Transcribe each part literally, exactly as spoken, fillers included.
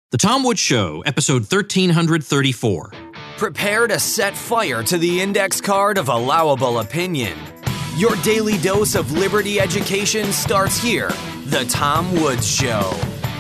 The Tom Woods Show, episode thirteen thirty-four. Prepare to set fire to the index card of allowable opinion. Your daily dose of liberty education starts here. The Tom Woods Show.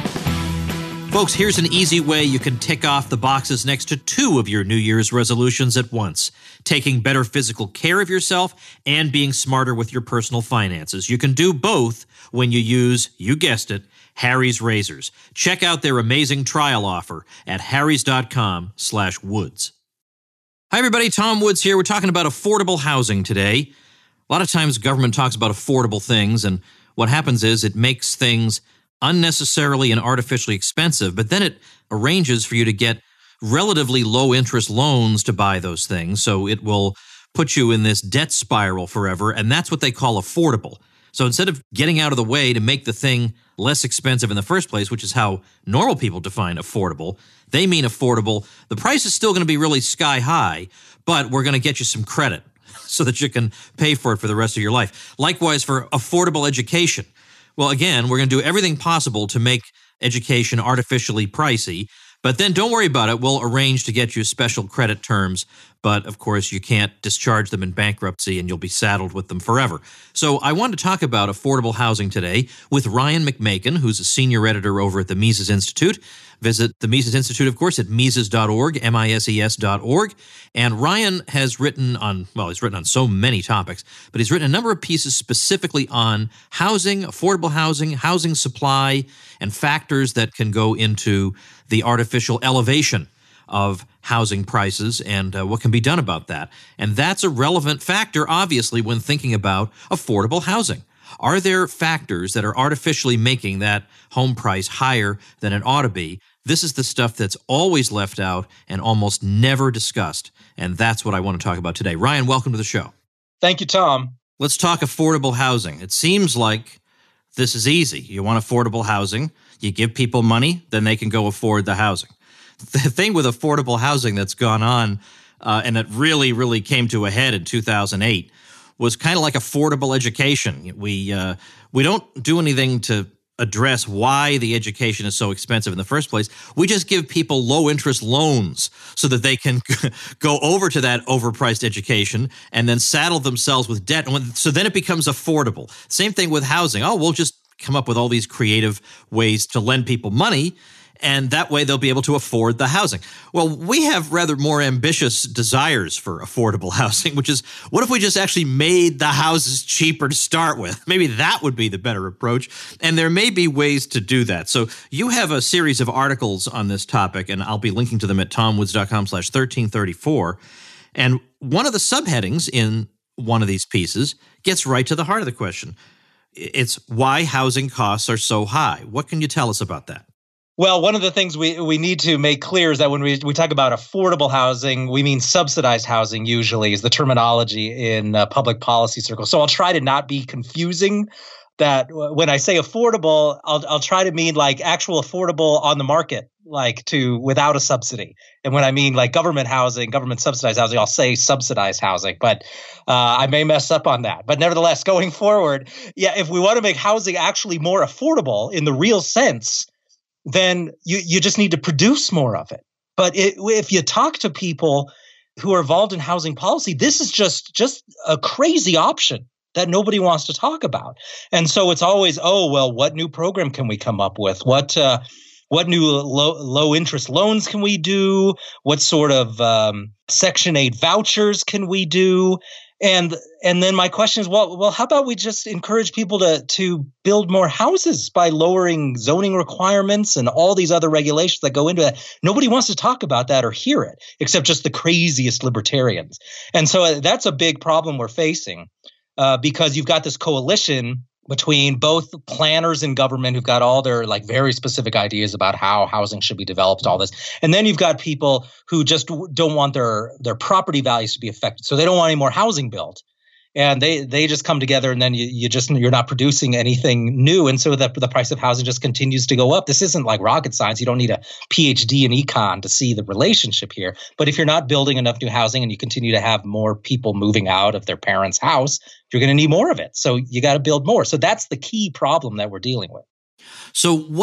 Folks, here's an easy way you can tick off the boxes next to two of your New Year's resolutions at once. Taking better physical care of yourself and being smarter with your personal finances. You can do both when you use, you guessed it, Harry's Razors. Check out their amazing trial offer at harrys.com slash woods. Hi, everybody. Tom Woods here. We're talking about affordable housing today. A lot of times government talks about affordable things, and what happens is it makes things unnecessarily and artificially expensive, but then it arranges for you to get relatively low-interest loans to buy those things, so it will put you in this debt spiral forever, and that's what they call affordable. So instead of getting out of the way to make the thing less expensive in the first place, which is how normal people define affordable, they mean affordable. The price is still going to be really sky high, but we're going to get you some credit so that you can pay for it for the rest of your life. Likewise, for affordable education. Well, again, we're going to do everything possible to make education artificially pricey, but then don't worry about it. We'll arrange to get you special credit terms, but of course you can't discharge them in bankruptcy and you'll be saddled with them forever. So I want to talk about affordable housing today with Ryan McMaken, who's a senior editor over at the Mises Institute. Visit the Mises Institute, of course, at mises dot org, M I S E S dot org. And Ryan has written on, well, he's written on so many topics, but he's written a number of pieces specifically on housing, affordable housing, housing supply, and factors that can go into the artificial elevation of housing prices and uh, what can be done about that. And that's a relevant factor, obviously, when thinking about affordable housing. Are there factors that are artificially making that home price higher than it ought to be? This is the stuff that's always left out and almost never discussed. And that's what I want to talk about today. Ryan, welcome to the show. Thank you, Tom. Let's talk affordable housing. It seems like this is easy. You want affordable housing, you give people money, then they can go afford the housing. The thing with affordable housing that's gone on, uh, and it really, really came to a head in two thousand eight, was kind of like affordable education. We uh, we don't do anything to address why the education is so expensive in the first place. We just give people low-interest loans so that they can go over to that overpriced education and then saddle themselves with debt. So then it becomes affordable. Same thing with housing. Oh, we'll just come up with all these creative ways to lend people money, and that way they'll be able to afford the housing. Well, we have rather more ambitious desires for affordable housing, which is, what if we just actually made the houses cheaper to start with? Maybe that would be the better approach, and there may be ways to do that. So you have a series of articles on this topic, and I'll be linking to them at tomwoods.com slash 1334. And one of the subheadings in one of these pieces gets right to the heart of the question. It's why housing costs are so high. What can you tell us about that? Well, one of the things we, we need to make clear is that when we, we talk about affordable housing, we mean subsidized housing usually is the terminology in uh, public policy circles. So I'll try to not be confusing that when I say affordable, I'll I'll try to mean like actual affordable on the market, like to without a subsidy. And when I mean like government housing, government subsidized housing, I'll say subsidized housing, but uh, I may mess up on that. But nevertheless, going forward, yeah, if we want to make housing actually more affordable in the real sense, then you, you just need to produce more of it. But it, if you talk to people who are involved in housing policy, this is just, just a crazy option that nobody wants to talk about. And so it's always, oh, well, what new program can we come up with? What uh, what new low, low interest loans can we do? What sort of um, Section eight vouchers can we do? And and then my question is, well, well, how about we just encourage people to to build more houses by lowering zoning requirements and all these other regulations that go into that? Nobody wants to talk about that or hear it, except just the craziest libertarians. And so that's a big problem we're facing uh, because you've got this coalition between both planners in government who've got all their like very specific ideas about how housing should be developed, all this. And then you've got people who just don't want their their property values to be affected. So they don't want any more housing built. And they they just come together and then you, you just you're not producing anything new. And so the, the price of housing just continues to go up. This isn't like rocket science. You don't need a P H D in econ to see the relationship here. But if you're not building enough new housing and you continue to have more people moving out of their parents' house, you're going to need more of it. So you got to build more. So that's the key problem that we're dealing with. So what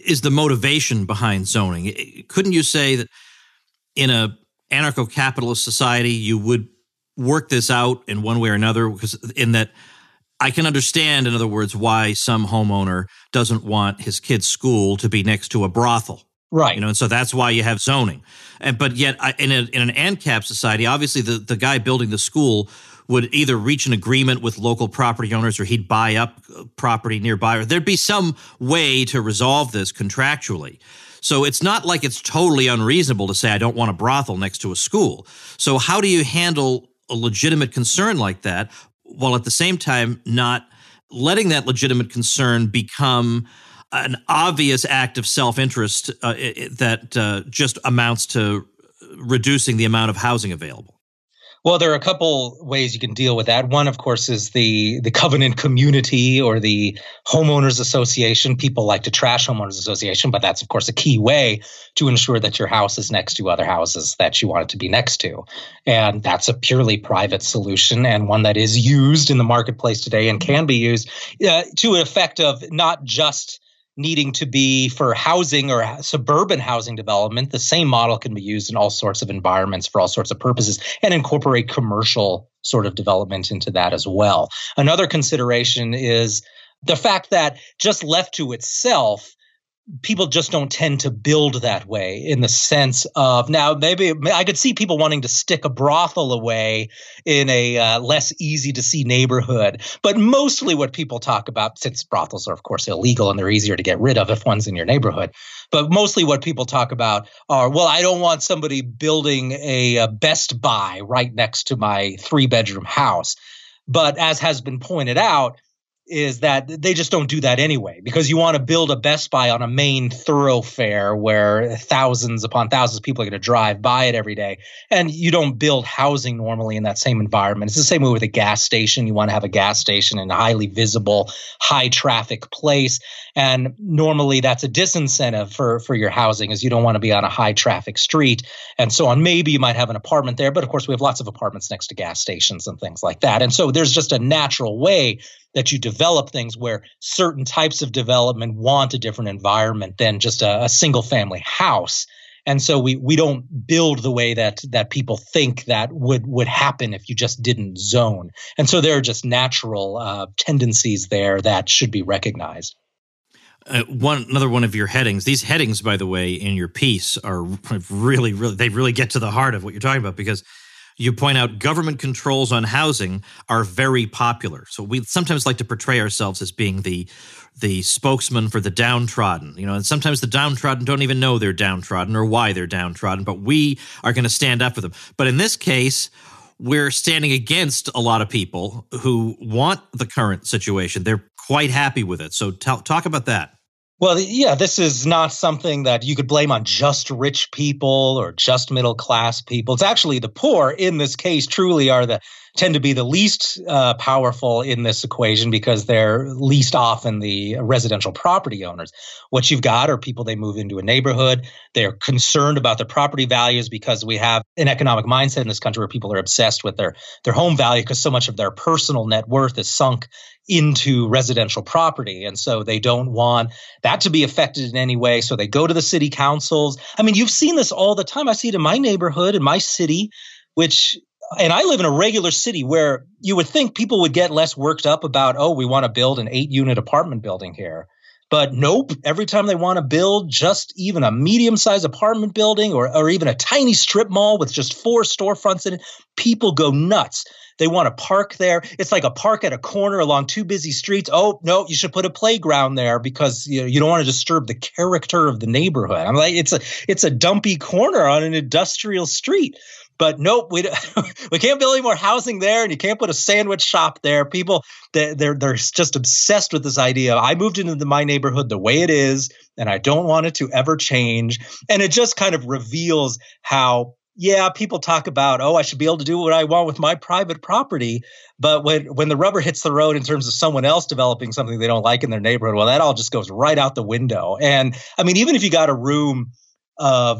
is the motivation behind zoning? Couldn't you say that in a anarcho-capitalist society, you would work this out in one way or another? Because in that, I can understand, in other words, why some homeowner doesn't want his kid's school to be next to a brothel. Right. You know, and so that's why you have zoning. And but yet, I, in, a, in an ANCAP society, obviously the, the guy building the school would either reach an agreement with local property owners, or he'd buy up property nearby, or there'd be some way to resolve this contractually. So it's not like it's totally unreasonable to say, I don't want a brothel next to a school. So how do you handle a legitimate concern like that, while at the same time not letting that legitimate concern become an obvious act of self-interest uh, that uh, just amounts to reducing the amount of housing available? Well, there are a couple ways you can deal with that. One, of course, is the the covenant community or the homeowners association. People like to trash homeowners association, but that's, of course, a key way to ensure that your house is next to other houses that you want it to be next to. And that's a purely private solution, and one that is used in the marketplace today and can be used uh, to an effect of not just needing to be for housing or suburban housing development. The same model can be used in all sorts of environments for all sorts of purposes, and incorporate commercial sort of development into that as well. Another consideration is the fact that just left to itself, people just don't tend to build that way, in the sense of, now maybe I could see people wanting to stick a brothel away in a uh, less easy to see neighborhood. But mostly what people talk about, since brothels are of course illegal and they're easier to get rid of if one's in your neighborhood, but mostly what people talk about are, well, I don't want somebody building a, a Best Buy right next to my three bedroom house. But as has been pointed out, is that they just don't do that anyway, because you want to build a Best Buy on a main thoroughfare where thousands upon thousands of people are going to drive by it every day. And you don't build housing normally in that same environment. It's the same way with a gas station. You want to have a gas station in a highly visible, high traffic place. And normally that's a disincentive for, for your housing, is you don't want to be on a high traffic street and so on. Maybe you might have an apartment there, but of course we have lots of apartments next to gas stations and things like that. And so there's just a natural way that you develop things where certain types of development want a different environment than just a, a single family house. And so we we don't build the way that that people think that would would happen if you just didn't zone. And so there are just natural uh, tendencies there that should be recognized. Uh, one another one of your headings. These headings, by the way, in your piece are really, really, they really get to the heart of what you're talking about, because you point out government controls on housing are very popular. So we sometimes like to portray ourselves as being the the spokesman for the downtrodden, you know, and sometimes the downtrodden don't even know they're downtrodden or why they're downtrodden, but we are going to stand up for them. But in this case, we're standing against a lot of people who want the current situation. They're quite happy with it. So t- talk about that. Well, yeah, this is not something that you could blame on just rich people or just middle class people. It's actually the poor in this case truly are the tend to be the least uh, powerful in this equation, because they're least often the residential property owners. What you've got are people, they move into a neighborhood. They're concerned about their property values, because we have an economic mindset in this country where people are obsessed with their, their home value, because so much of their personal net worth is sunk into residential property. And so they don't want that to be affected in any way. So they go to the city councils. I mean, you've seen this all the time. I see it in my neighborhood, in my city, which, and I live in a regular city where you would think people would get less worked up about, oh, we want to build an eight unit apartment building here. But nope, every time they want to build just even a medium-sized apartment building or, or even a tiny strip mall with just four storefronts in it, people go nuts. They want to park there. It's like a park at a corner along two busy streets. Oh, no, you should put a playground there because you know, you don't want to disturb the character of the neighborhood. I'm like, it's a it's a dumpy corner on an industrial street. But nope, we we can't build any more housing there, and you can't put a sandwich shop there. People, they, they're they're just obsessed with this idea. I moved into the, my neighborhood the way it is, and I don't want it to ever change. And it just kind of reveals how, yeah, people talk about, oh, I should be able to do what I want with my private property. But when when the rubber hits the road in terms of someone else developing something they don't like in their neighborhood, well, that all just goes right out the window. And I mean, even if you got a room of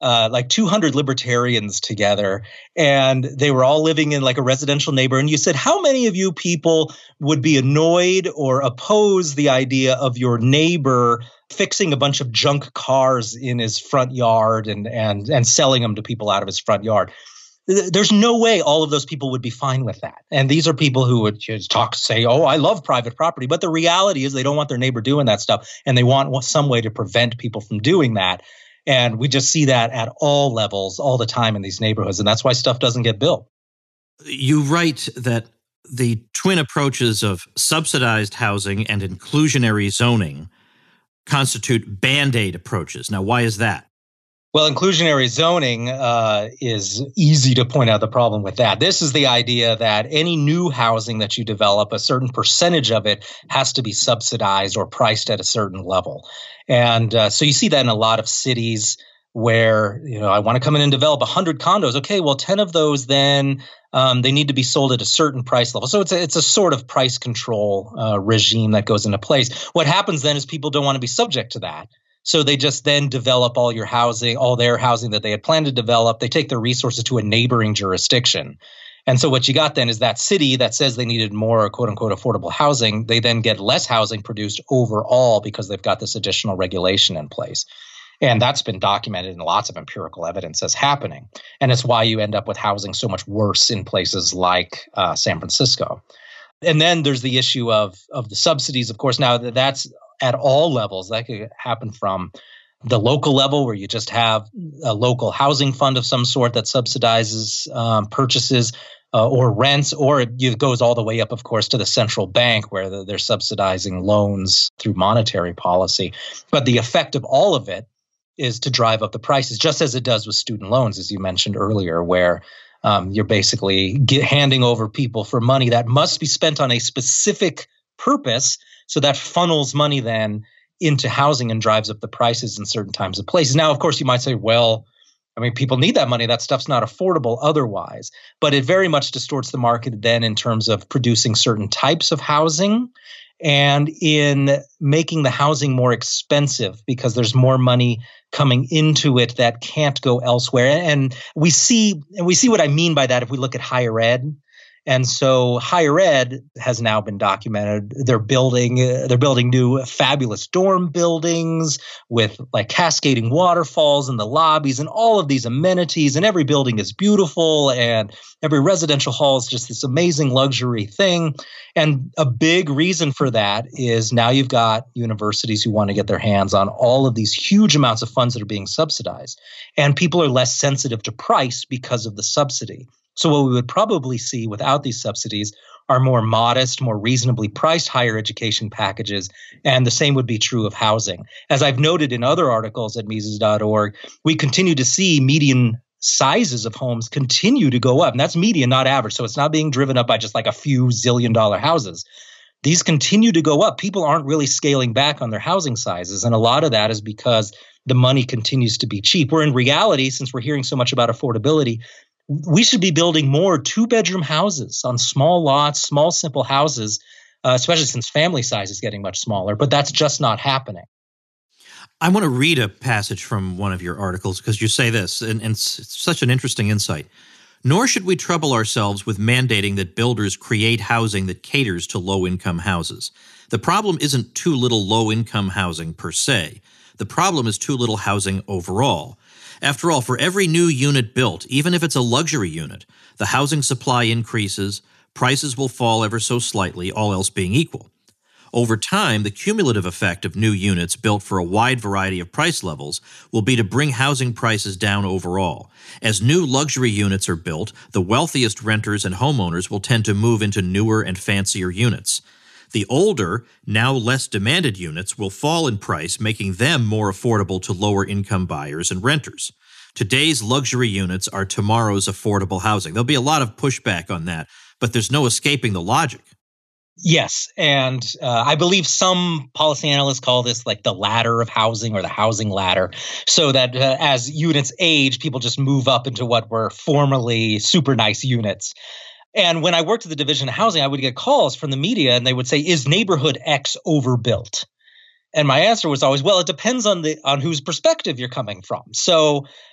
uh, like two hundred libertarians together, and they were all living in like a residential neighborhood. And you said, how many of you people would be annoyed or oppose the idea of your neighbor fixing a bunch of junk cars in his front yard and and and selling them to people out of his front yard? There's no way all of those people would be fine with that. And these are people who would just talk, say, oh, I love private property. But the reality is they don't want their neighbor doing that stuff. And they want some way to prevent people from doing that. And we just see that at all levels all the time in these neighborhoods. And that's why stuff doesn't get built. You write that the twin approaches of subsidized housing and inclusionary zoning constitute Band-Aid approaches. Now, why is that? Well, inclusionary zoning uh, is easy to point out the problem with that. This is the idea that any new housing that you develop, a certain percentage of it has to be subsidized or priced at a certain level. And uh, so you see that in a lot of cities where, you know, I want to come in and develop one hundred condos. Okay, well, ten of those then um, they need to be sold at a certain price level. So it's a, it's a sort of price control uh, regime that goes into place. What happens then is people don't want to be subject to that. So they just then develop all your housing, all their housing that they had planned to develop. They take their resources to a neighboring jurisdiction. And so what you got then is that city that says they needed more quote unquote affordable housing, they then get less housing produced overall because they've got this additional regulation in place. And that's been documented in lots of empirical evidence as happening. And it's why you end up with housing so much worse in places like uh, San Francisco. And then there's the issue of, of the subsidies, of course. Now that's at all levels. That could happen from the local level where you just have a local housing fund of some sort that subsidizes um, purchases uh, or rents, or it goes all the way up, of course, to the central bank where they're subsidizing loans through monetary policy. But the effect of all of it is to drive up the prices, just as it does with student loans, as you mentioned earlier, where um, you're basically get, handing over people for money that must be spent on a specific purpose. So that funnels money then into housing and drives up the prices in certain times of places. Now, of course, you might say, well, I mean, people need that money. That stuff's not affordable otherwise. But it very much distorts the market then in terms of producing certain types of housing and in making the housing more expensive because there's more money coming into it that can't go elsewhere. And we see, and we see what I mean by that if we look at higher ed. And so higher ed has now been documented. They're building, uh, they're building new fabulous dorm buildings with like cascading waterfalls in the lobbies and all of these amenities. And every building is beautiful, and every residential hall is just this amazing luxury thing. And a big reason for that is now you've got universities who want to get their hands on all of these huge amounts of funds that are being subsidized, and people are less sensitive to price because of the subsidy. So what we would probably see without these subsidies are more modest, more reasonably priced higher education packages, and the same would be true of housing. As I've noted in other articles at Mises dot org, we continue to see median sizes of homes continue to go up, and that's median, not average. So it's not being driven up by just like a few zillion dollar houses. These continue to go up. People aren't really scaling back on their housing sizes, and a lot of that is because the money continues to be cheap. Where in reality, since we're hearing so much about affordability, we should be building more two-bedroom houses on small lots, small, simple houses, uh, especially since family size is getting much smaller. But that's just not happening. I want to read a passage from one of your articles because you say this, and, and it's such an interesting insight. Nor should we trouble ourselves with mandating that builders create housing that caters to low-income houses. The problem isn't too little low-income housing per se. The problem is too little housing overall. After all, for every new unit built, even if it's a luxury unit, the housing supply increases, prices will fall ever so slightly, all else being equal. Over time, the cumulative effect of new units built for a wide variety of price levels will be to bring housing prices down overall. As new luxury units are built, the wealthiest renters and homeowners will tend to move into newer and fancier units. The older, now less demanded units will fall in price, making them more affordable to lower-income buyers and renters. Today's luxury units are tomorrow's affordable housing. There'll be a lot of pushback on that, but there's no escaping the logic. Yes, and uh, I believe some policy analysts call this like the ladder of housing or the housing ladder, so that uh, as units age, people just move up into what were formerly super nice units. And when I worked at the Division of Housing, I would get calls from the media and they would say, is neighborhood X overbuilt? And my answer was always, well, it depends on the on whose perspective you're coming from. So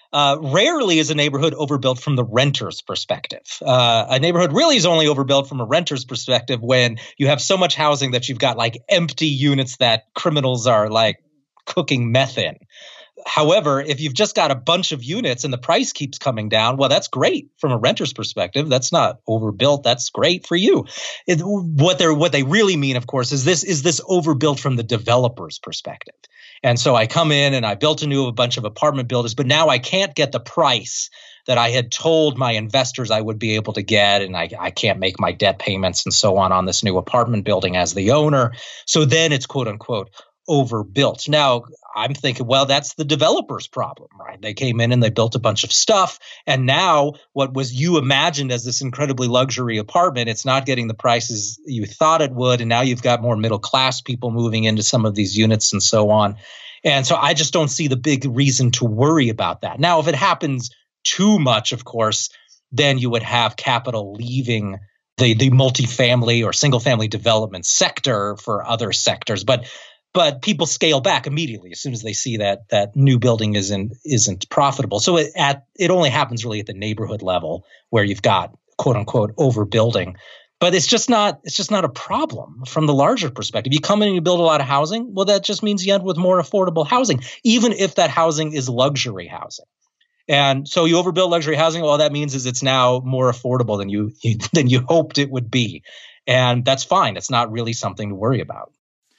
Uh, rarely is a neighborhood overbuilt from the renter's perspective. Uh, a neighborhood really is only overbuilt from a renter's perspective when you have so much housing that you've got like empty units that criminals are like cooking meth in. However, if you've just got a bunch of units and the price keeps coming down, well, that's great from a renter's perspective. That's not overbuilt. That's great for you. It, what they're what they really mean, of course, is this is this overbuilt from the developer's perspective. And so I come in and I built a new a bunch of apartment buildings, but now I can't get the price that I had told my investors I would be able to get, and I, I can't make my debt payments and so on on this new apartment building as the owner. So then it's quote unquote overbuilt. Now, I'm thinking, well, that's the developer's problem, right? They came in and they built a bunch of stuff. And now what was you imagined as this incredibly luxury apartment, it's not getting the prices you thought it would. And now you've got more middle class people moving into some of these units and so on. And so I just don't see the big reason to worry about that. Now, if it happens too much, of course, then you would have capital leaving the, the multifamily or single family development sector for other sectors. But But people scale back immediately as soon as they see that that new building isn't isn't profitable. So it at it only happens really at the neighborhood level where you've got quote unquote overbuilding. But it's just not it's just not a problem from the larger perspective. You come in and you build a lot of housing. Well, that just means you end with more affordable housing, even if that housing is luxury housing. And so you overbuild luxury housing. All that means is it's now more affordable than you than you hoped it would be, and that's fine. It's not really something to worry about.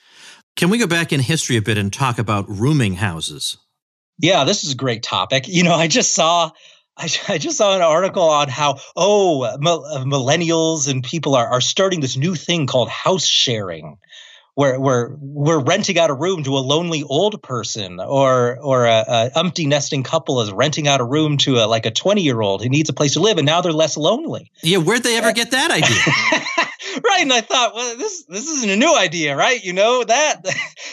Can we go back in history a bit and talk about rooming houses? Yeah, this is a great topic. You know, I just saw I, I just saw an article on how, oh, millennials and people are, are starting this new thing called house sharing, where where we're renting out a room to a lonely old person, or or a, a empty nesting couple is renting out a room to a like a twenty-year-old who needs a place to live, and now they're less lonely. Yeah, where'd they ever get that idea? Right. And I thought, well, this this isn't a new idea, right? You know that.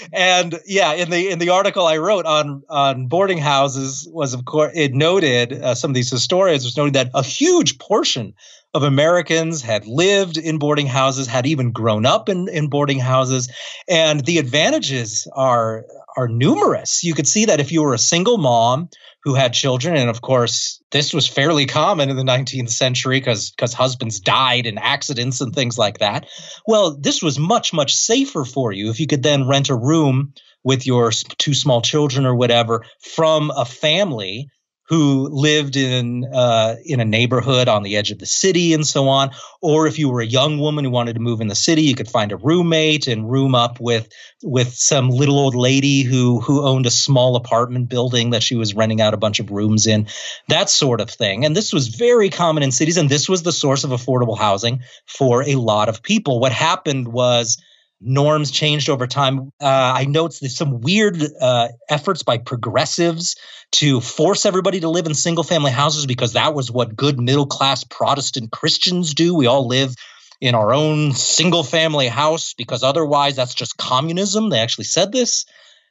And yeah, in the in the article I wrote on on boarding houses was, of course, it noted, uh, some of these historians was noting that a huge portion of Americans had lived in boarding houses, had even grown up in, in boarding houses. And the advantages are are numerous. You could see that if you were a single mom who had children, and of course, this was fairly common in the nineteenth century because because husbands died in accidents and things like that. Well, this was much, much safer for you if you could then rent a room with your two small children or whatever from a family who lived in uh, in a neighborhood on the edge of the city and so on. Or if you were a young woman who wanted to move in the city, you could find a roommate and room up with with some little old lady who who owned a small apartment building that she was renting out a bunch of rooms in, that sort of thing. And this was very common in cities, and this was the source of affordable housing for a lot of people. What happened was norms changed over time. Uh, I noticed there's some weird uh, efforts by progressives to force everybody to live in single family houses because that was what good middle class Protestant Christians do. We all live in our own single family house because otherwise that's just communism. They actually said this.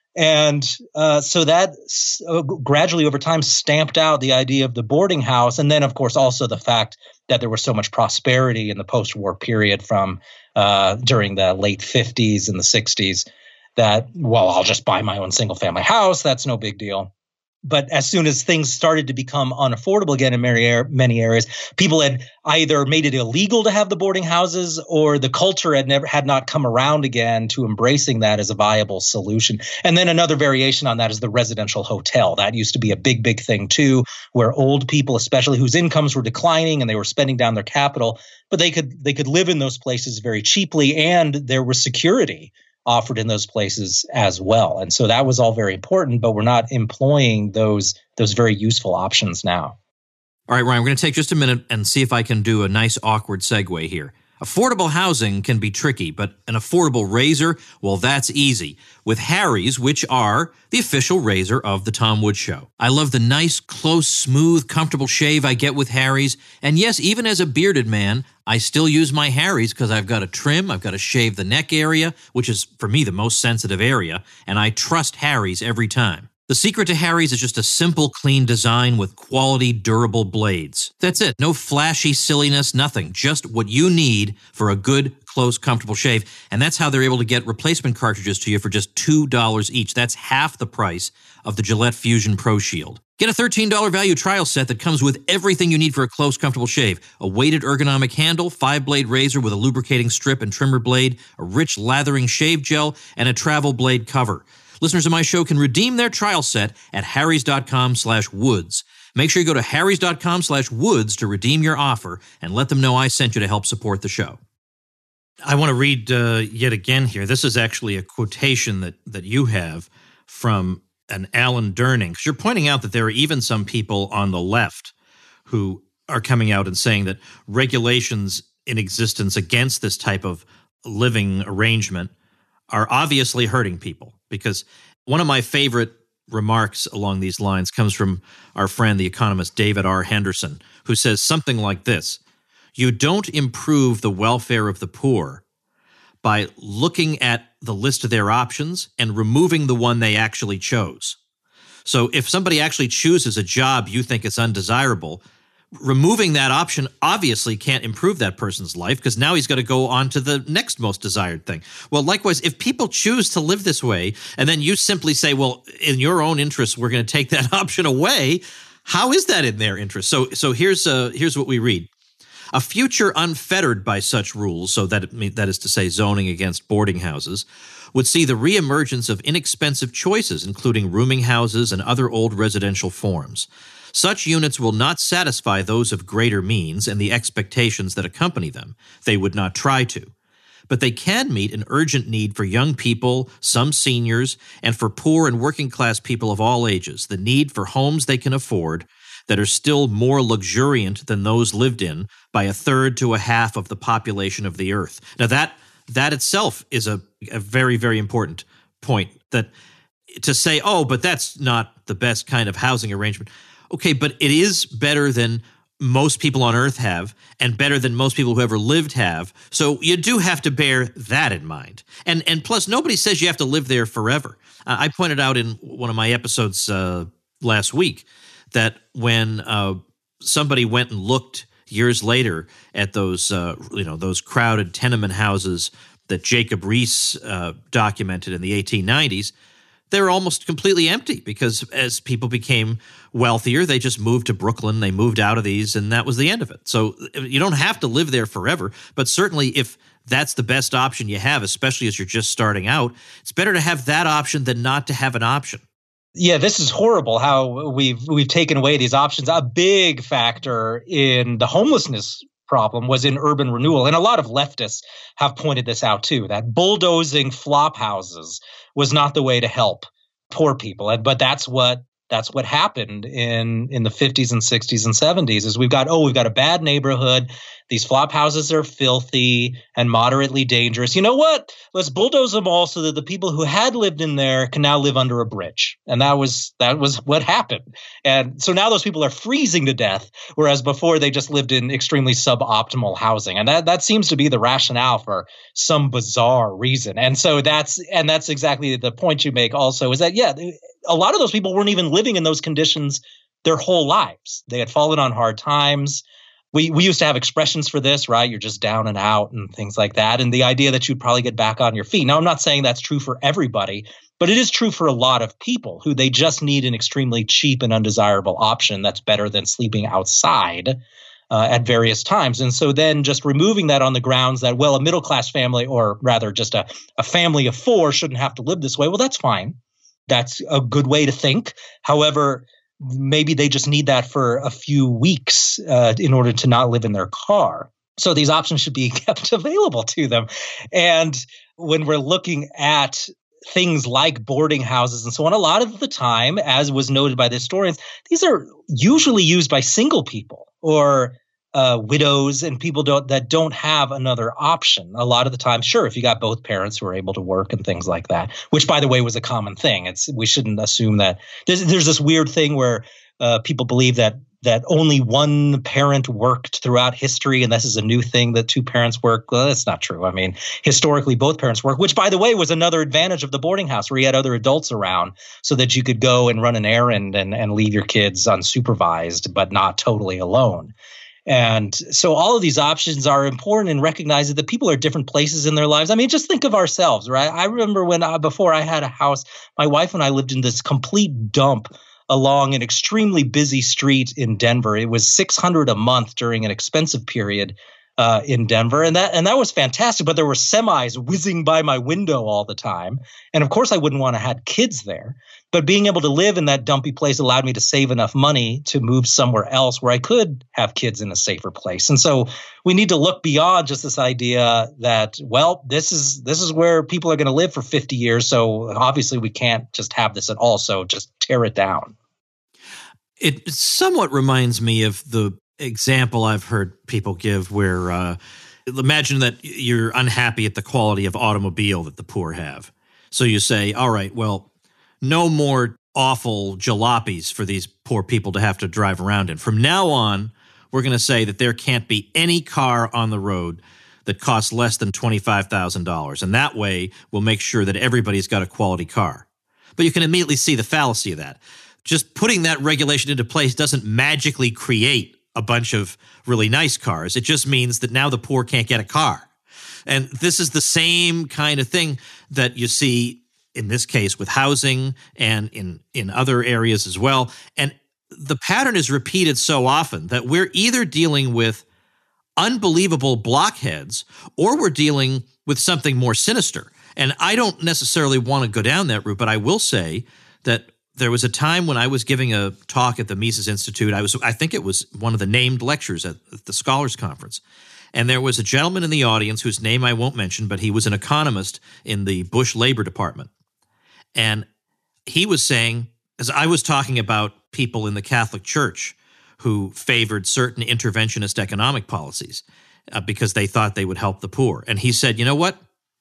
And uh, so that uh, gradually over time stamped out the idea of the boarding house. And then, of course, also the fact that there was so much prosperity in the post-war period from uh, during the late fifties and the sixties that, well, I'll just buy my own single family house. That's no big deal. But as soon as things started to become unaffordable again in many, many areas, people had either made it illegal to have the boarding houses, or the culture had never had not come around again to embracing that as a viable solution. And then another variation on that is the residential hotel. That used to be a big, big thing too, where old people, especially whose incomes were declining and they were spending down their capital, but they could they could live in those places very cheaply, and there was security offered in those places as well. And so that was all very important, but we're not employing those those very useful options now. All right, Ryan, we're going to take just a minute and see if I can do a nice awkward segue here. Affordable housing can be tricky, but an affordable razor, well, that's easy. With Harry's, which are the official razor of The Tom Woods Show. I love the nice, close, smooth, comfortable shave I get with Harry's. And yes, even as a bearded man, I still use my Harry's because I've got to trim, I've got to shave the neck area, which is, for me, the most sensitive area, and I trust Harry's every time. The secret to Harry's is just a simple, clean design with quality, durable blades. That's it. No flashy silliness, nothing. Just what you need for a good, close, comfortable shave. And that's how they're able to get replacement cartridges to you for just two dollars each. That's half the price of the Gillette Fusion Pro Shield. Get a thirteen dollars value trial set that comes with everything you need for a close, comfortable shave. A weighted ergonomic handle, five-blade razor with a lubricating strip and trimmer blade, a rich lathering shave gel, and a travel blade cover. Listeners of my show can redeem their trial set at harrys.com slash woods. Make sure you go to harrys.com slash woods to redeem your offer and let them know I sent you to help support the show. I want to read uh, yet again here. This is actually a quotation that, that you have from an Alan Durning, because you're pointing out that there are even some people on the left who are coming out and saying that regulations in existence against this type of living arrangement are obviously hurting people. Because one of my favorite remarks along these lines comes from our friend, the economist David R. Henderson, who says something like this: you don't improve the welfare of the poor by looking at the list of their options and removing the one they actually chose. So if somebody actually chooses a job you think is undesirable, removing that option obviously can't improve that person's life, because now he's got to go on to the next most desired thing. Well, likewise, if people choose to live this way and then you simply say, well, in your own interest, we're going to take that option away, how is that in their interest? So so here's uh, here's what we read. A future unfettered by such rules, so that it, that is to say zoning against boarding houses, would see the reemergence of inexpensive choices, including rooming houses and other old residential forms. Such units will not satisfy those of greater means and the expectations that accompany them. They would not try to. But they can meet an urgent need for young people, some seniors, and for poor and working class people of all ages, the need for homes they can afford that are still more luxuriant than those lived in by a third to a half of the population of the earth. Now that that itself is a, a very, very important point, that to say, oh, but that's not the best kind of housing arrangement. Okay, but it is better than most people on earth have, and better than most people who ever lived have. So you do have to bear that in mind. And and plus, nobody says you have to live there forever. Uh, I pointed out in one of my episodes uh, last week that when uh, somebody went and looked years later at those, uh, you know, those crowded tenement houses that Jacob Riis uh, documented in the eighteen nineties, they were almost completely empty, because as people became wealthier, they just moved to Brooklyn, they moved out of these, and that was the end of it. So you don't have to live there forever, but certainly if that's the best option you have, especially as you're just starting out, it's better to have that option than not to have an option. Yeah, this is horrible how we've we've taken away these options. A big factor in the homelessness problem was in urban renewal. And a lot of leftists have pointed this out too, that bulldozing flop houses was not the way to help poor people. But that's what that's what happened in, in the fifties and sixties and seventies is we've got, oh, we've got a bad neighborhood. These flop houses are filthy and moderately dangerous. You know what? Let's bulldoze them all so that the people who had lived in there can now live under a bridge. And that was that was what happened. And so now those people are freezing to death, whereas before they just lived in extremely suboptimal housing. And that that seems to be the rationale for some bizarre reason. And so that's and that's exactly the point you make also, is that, yeah, a lot of those people weren't even living in those conditions their whole lives. They had fallen on hard times. We we used to have expressions for this, right? You're just down and out and things like that. And the idea that you'd probably get back on your feet. Now, I'm not saying that's true for everybody, but it is true for a lot of people who they just need an extremely cheap and undesirable option that's better than sleeping outside uh, at various times. And so then just removing that on the grounds that, well, a middle-class family, or rather just a, a family of four, shouldn't have to live this way. Well, that's fine. That's a good way to think. However, maybe they just need that for a few weeks uh, in order to not live in their car. So these options should be kept available to them. And when we're looking at things like boarding houses and so on, a lot of the time, as was noted by the historians, these are usually used by single people or uh, widows and people don't, that don't have another option. A lot of the time, sure, if you got both parents who are able to work and things like that, which, by the way, was a common thing. It's we shouldn't assume that there's, there's this weird thing where uh, people believe that that only one parent worked throughout history, and this is a new thing that two parents work. Well, that's not true. I mean, historically, both parents work, which, by the way, was another advantage of the boarding house, where you had other adults around so that you could go and run an errand and, and leave your kids unsupervised, but not totally alone. And so all of these options are important in recognizing that people are at different places in their lives. I mean, just think of ourselves, right? I remember when uh, before I had a house, my wife and I lived in this complete dump along an extremely busy street in Denver. It was six hundred dollars a month during an expensive period uh, in Denver. And that and that was fantastic. But there were semis whizzing by my window all the time. And of course, I wouldn't want to have kids there. But being able to live in that dumpy place allowed me to save enough money to move somewhere else where I could have kids in a safer place. And so we need to look beyond just this idea that, well, this is this is where people are going to live for fifty years. So obviously we can't just have this at all. So just tear it down. It somewhat reminds me of the example I've heard people give where uh, imagine that you're unhappy at the quality of automobile that the poor have. So you say, all right, well, no more awful jalopies for these poor people to have to drive around in. From now on, we're going to say that there can't be any car on the road that costs less than twenty-five thousand dollars. And that way, we'll make sure that everybody's got a quality car. But you can immediately see the fallacy of that. Just putting that regulation into place doesn't magically create a bunch of really nice cars. It just means that now the poor can't get a car. And this is the same kind of thing that you see in this case with housing and in, in other areas as well. And the pattern is repeated so often that we're either dealing with unbelievable blockheads or we're dealing with something more sinister. And I don't necessarily want to go down that route, but I will say that there was a time when I was giving a talk at the Mises Institute. I was, I think it was one of the named lectures at the Scholars Conference. And there was a gentleman in the audience whose name I won't mention, but he was an economist in the Bush Labor Department. And he was saying, as I was talking about people in the Catholic Church who favored certain interventionist economic policies uh, because they thought they would help the poor. And he said, you know what?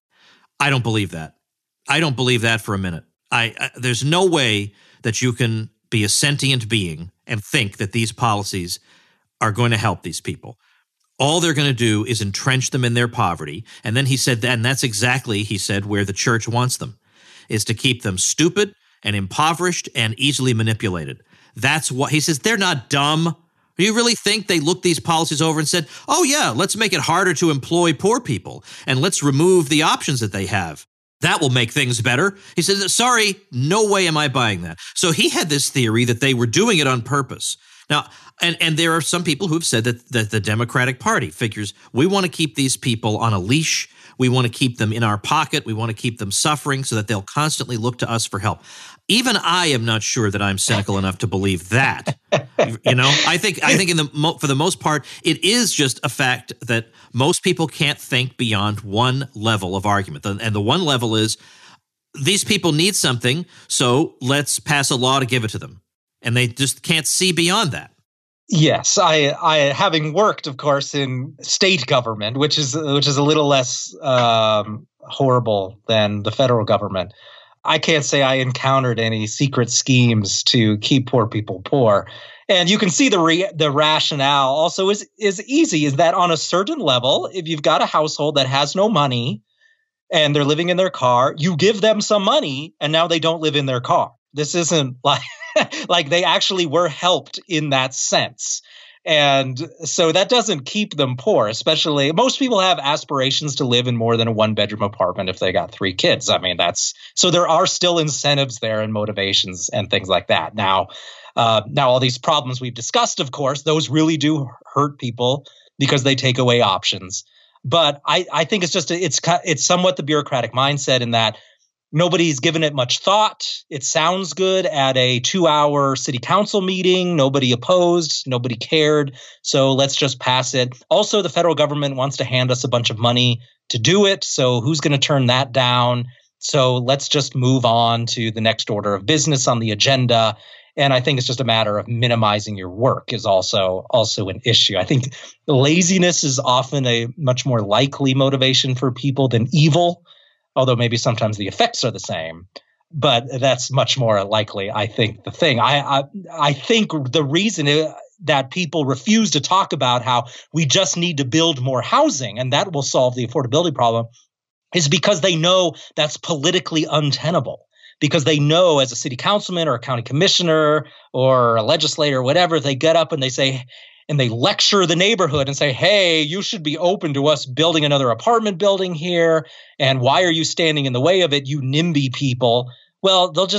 I don't believe that. I don't believe that for a minute. I, I there's no way that you can be a sentient being and think that these policies are going to help these people. All they're going to do is entrench them in their poverty. And then he said that, and that's exactly, he said, where the church wants them, is to keep them stupid and impoverished and easily manipulated. That's what he says. They're not dumb. Do you really think they looked these policies over and said, oh yeah, let's make it harder to employ poor people and let's remove the options that they have? That will make things better. He says, sorry, no way am I buying that. So he had this theory that they were doing it on purpose. Now, and, and there are some people who've said that, that the Democratic Party figures, we want to keep these people on a leash. We want to keep them in our pocket. We want to keep them suffering so that they'll constantly look to us for help. Even I am not sure that I'm cynical enough to believe that. You know, I think I think in the for the most part, it is just a fact that most people can't think beyond one level of argument. And the one level is these people need something, so let's pass a law to give it to them. And they just can't see beyond that. Yes, I, I, having worked, of course, in state government, which is which is a little less um, horrible than the federal government, I can't say I encountered any secret schemes to keep poor people poor. And you can see the re- the rationale also is is easy. Is that on a certain level, if you've got a household that has no money and they're living in their car, you give them some money, and now they don't live in their car. This isn't like. Like they actually were helped in that sense. And so that doesn't keep them poor, especially most people have aspirations to live in more than a one bedroom apartment if they got three kids. I mean, that's so there are still incentives there and motivations and things like that. Now, uh, now all these problems we've discussed, of course, those really do hurt people because they take away options. But I, I think it's just a, it's it's somewhat the bureaucratic mindset in that nobody's given it much thought. It sounds good at a two-hour city council meeting. Nobody opposed. Nobody cared. So let's just pass it. Also, the federal government wants to hand us a bunch of money to do it. So who's going to turn that down? So let's just move on to the next order of business on the agenda. And I think it's just a matter of minimizing your work is also, also an issue. I think laziness is often a much more likely motivation for people than evil. Although maybe sometimes the effects are the same, but that's much more likely, I think, the thing. I, I I think the reason that people refuse to talk about how we just need to build more housing and that will solve the affordability problem is because they know that's politically untenable. Because they know as a city councilman or a county commissioner or a legislator or whatever, they get up and they say, and they lecture the neighborhood and say, hey, you should be open to us building another apartment building here. And why are you standing in the way of it, you NIMBY people? Well, they'll just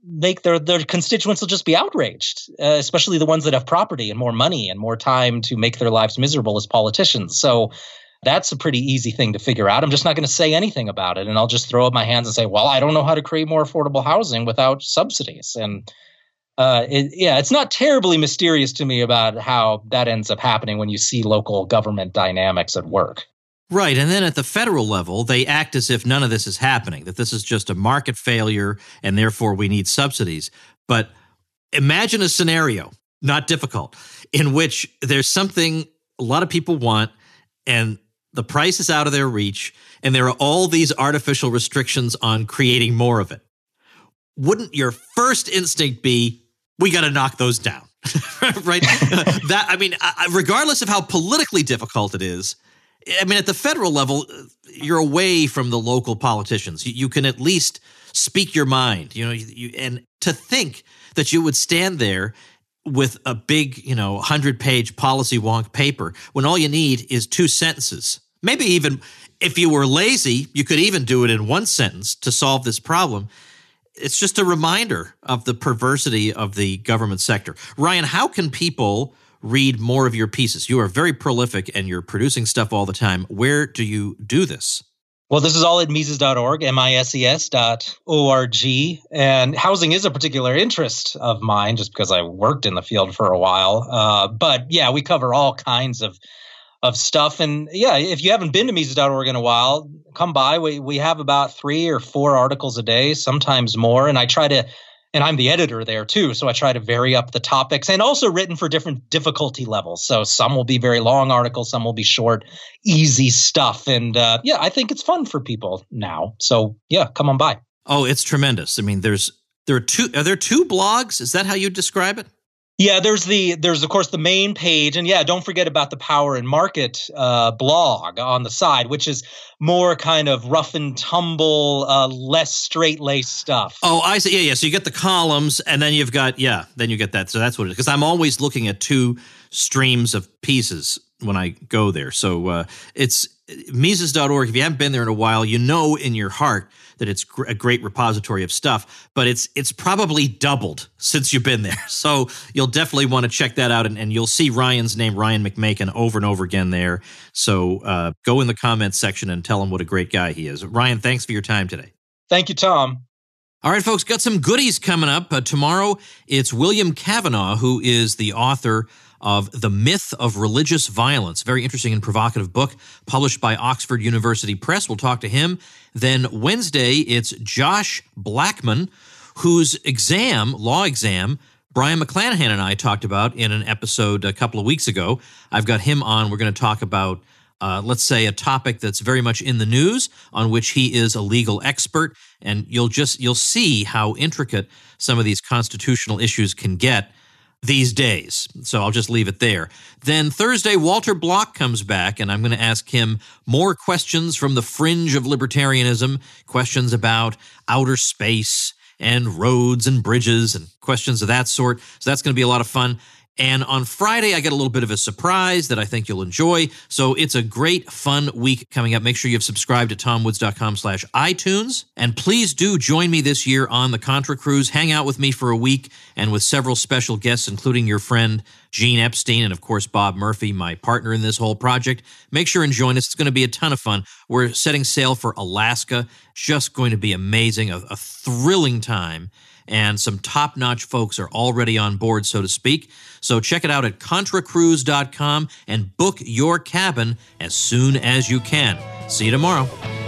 make their, their constituents will just be outraged, uh, especially the ones that have property and more money and more time to make their lives miserable as politicians. So that's a pretty easy thing to figure out. I'm just not going to say anything about it. And I'll just throw up my hands and say, well, I don't know how to create more affordable housing without subsidies. And uh, it, yeah, it's not terribly mysterious to me about how that ends up happening when you see local government dynamics at work. Right. And then at the federal level, they act as if none of this is happening, that this is just a market failure and therefore we need subsidies. But imagine a scenario, not difficult, in which there's something a lot of people want and the price is out of their reach and there are all these artificial restrictions on creating more of it. Wouldn't your first instinct be, we got to knock those down, right? that I mean, regardless of how politically difficult it is, I mean, at the federal level, you're away from the local politicians. You, you can at least speak your mind, you know, you, you, and to think that you would stand there with a big, you know, hundred-page policy wonk paper when all you need is two sentences. Maybe even if you were lazy, you could even do it in one sentence to solve this problem. It's just a reminder of the perversity of the government sector. Ryan, how can people read more of your pieces? You are very prolific and you're producing stuff all the time. Where do you do this? Well, this is all at Mises dot org, M I S E S dot O R G. And housing is a particular interest of mine just because I worked in the field for a while. Uh, but yeah, we cover all kinds of of stuff. And yeah, if you haven't been to Mises dot org in a while, come by. We we have about three or four articles a day, sometimes more. And I try to And I'm the editor there too, so I try to vary up the topics and also written for different difficulty levels. So some will be very long articles, some will be short, easy stuff. And uh, yeah, I think it's fun for people now. So yeah, come on by. Oh, it's tremendous. I mean, there's there are two. Are there two blogs? Is that how you describe it? Yeah, there's the there's of course the main page, and yeah, don't forget about the Power and Market uh, blog on the side, which is more kind of rough and tumble, uh, less straight laced stuff. Oh, I see. Yeah, yeah. So you get the columns, and then you've got yeah, then you get that. So that's what it is. Because I'm always looking at two streams of pieces when I go there. So uh, it's Mises dot org. If you haven't been there in a while, you know in your heart that it's a great repository of stuff, but it's it's probably doubled since you've been there. So you'll definitely want to check that out, and, and you'll see Ryan's name, Ryan McMaken, over and over again there. So uh, go in the comments section and tell him what a great guy he is. Ryan, thanks for your time today. Thank you, Tom. All right, folks, got some goodies coming up. Uh, tomorrow, it's William Kavanaugh, who is the author of The Myth of Religious Violence. Very interesting and provocative book published by Oxford University Press. We'll talk to him. Then Wednesday, it's Josh Blackman, whose exam, law exam, Brian McClanahan and I talked about in an episode a couple of weeks ago. I've got him on. We're going to talk about, uh, let's say, a topic that's very much in the news, on which he is a legal expert. And you'll just, you'll see how intricate some of these constitutional issues can get these days. So I'll just leave it there. Then Thursday, Walter Block comes back, and I'm going to ask him more questions from the fringe of libertarianism, questions about outer space and roads and bridges and questions of that sort. So that's going to be a lot of fun. And on Friday, I get a little bit of a surprise that I think you'll enjoy. So it's a great, fun week coming up. Make sure you've subscribed to tomwoods.com slash iTunes. And please do join me this year on the Contra Cruise. Hang out with me for a week and with several special guests, including your friend Gene Epstein and, of course, Bob Murphy, my partner in this whole project. Make sure and join us. It's going to be a ton of fun. We're setting sail for Alaska. Just going to be amazing, a, a thrilling time. And some top-notch folks are already on board, so to speak. So check it out at contra cruise dot com and book your cabin as soon as you can. See you tomorrow.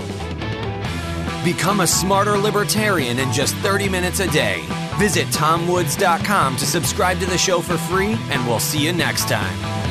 Become a smarter libertarian in just thirty minutes a day. Visit tom woods dot com to subscribe to the show for free, and we'll see you next time.